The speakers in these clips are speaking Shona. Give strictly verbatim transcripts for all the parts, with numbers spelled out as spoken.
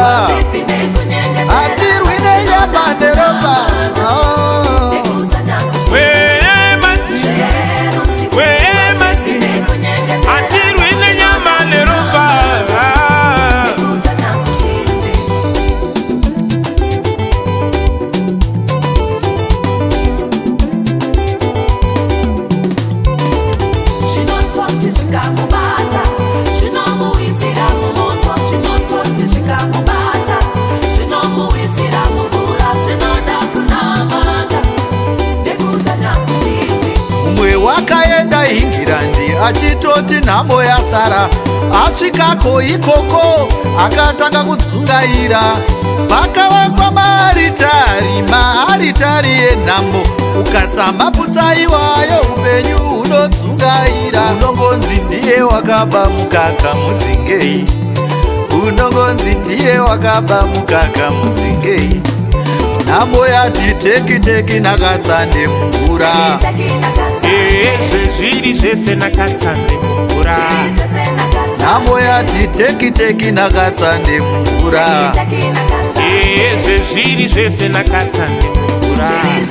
atirwi nenyama neropa. Wakaenda Hingirandi achitoti nhamo yasara. Asvikako ikoko akatanga kudzungaira. Pakavakwa maaritari, maaritari enhamo. Ukasamaputsa iwayo upenyu hunodzungaira. Unongonzi ndiye wakaba mukaka mudzingei. Unongonzi ndiye wakaba mukaka mudzingei. Nhamo yati teki teki nakatsande mvura. Zviri zvese nakatsande mvura. Nhamo yati teki teki nakatsande mvura. Zviri zvese nakatsande mvura.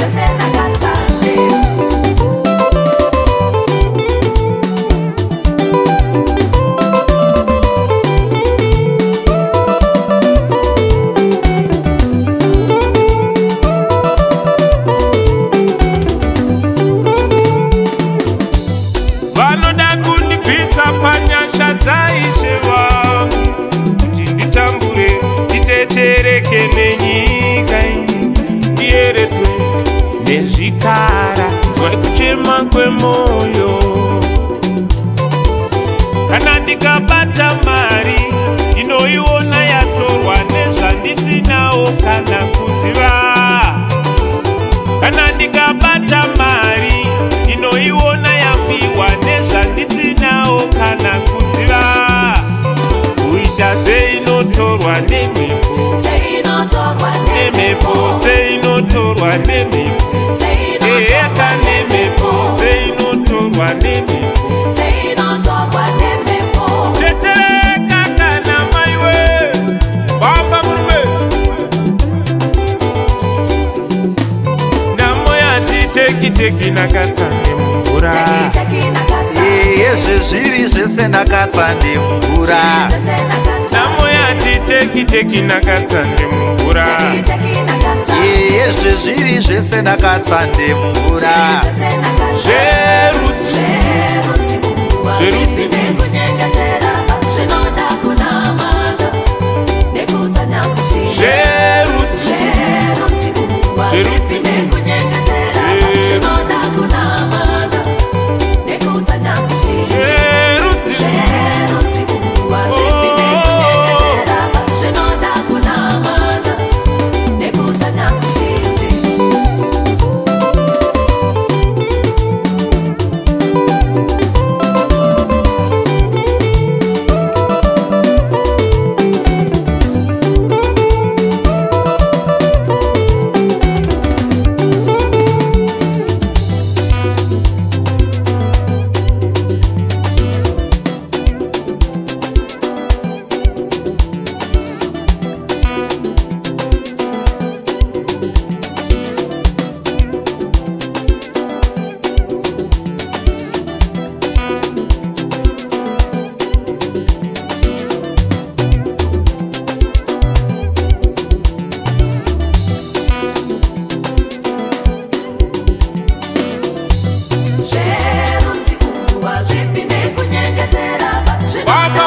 Nezvikara zvori kuchema kwemoyo. Kana ndikabata mari ndinoiona yatorwa nezvandisinawo kana kuziva. Kana ndikabata mari ndinoiona yapiwa nezvandisinawo kana kuziva. Kuita seinotorwa nemhepo, nemhepo seinotorwa nemhepo. Eka nemhepo seinotorwa nemhepo. Tetereka kana maiwe famba murume. Nhamo yati teki teki nakatsande mvura. Zvezviri zvese nakatsande mvura. Nhamo yati teki teki nakatsande mvura. Zvezviri zvese nakatsande mvura. Zverudzi, zverudzi. Zverudzi, Papa